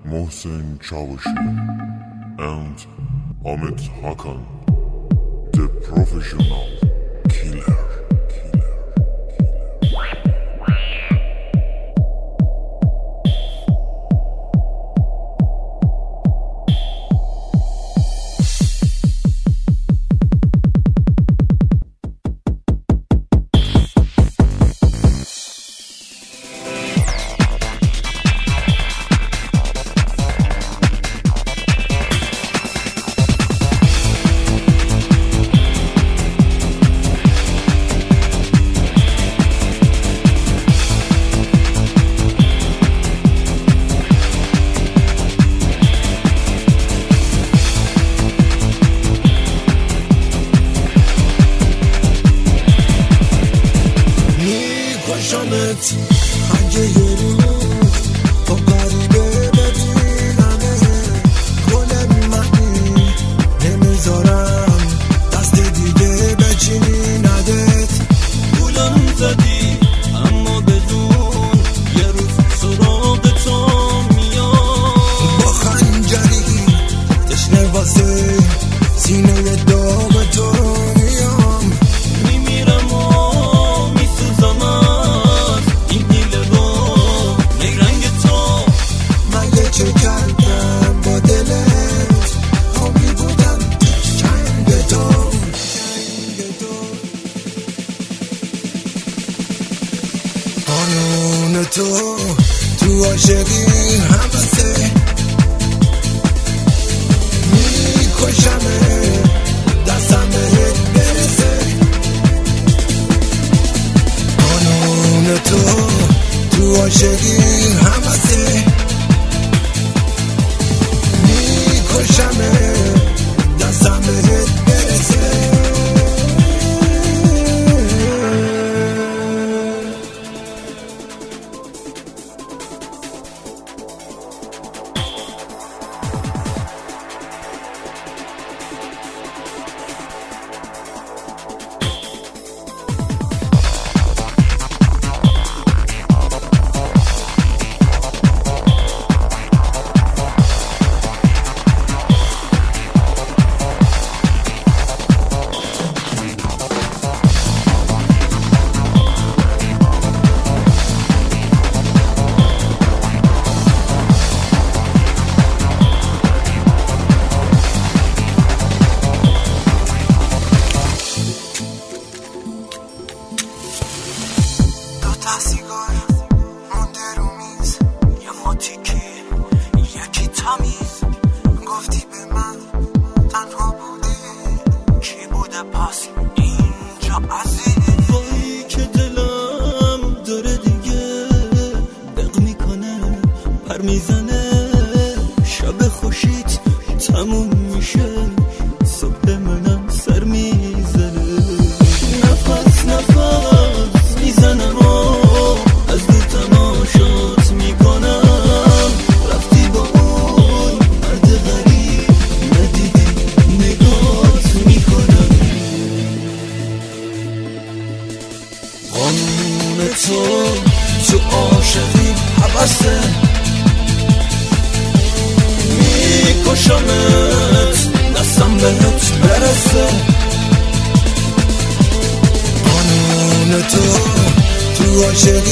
Mohsen Çavuşu and Ahmet Hakan, the professional killer. شامت اگه یه روز با غریبه ببینمه گل منی نمیذارم دست دیگه بچینی ندت گولم زدی اما بدون یه روز سراغ تو میام با خنجری تشنه واسه سینه داغ تو میام میمیرم و میسوزم چه کردم با دلت آبی بودم چنگ تو قانون تو عاشقی همسه میکشمه دستم بهت برسه قانون تو عاشقی همسه میکشمه دستم بهت برسه سیگار مونده رو میز یه ماتیکی یکی تمیز گفتی به من تنها بودی کی بوده پس اینجا عزیز وای که دلم داره دیگه دق میکنه پر میزنه شب خوشیت تموم میشه صبح منم سر میزنه نفس میزنم از دور تماشات میکنم رفتی با اون مرد غریب ندیدی نگات میکنم قانون تو عاشقی حبسه میکشمت دستم بهت برسه قانون تو عاشقی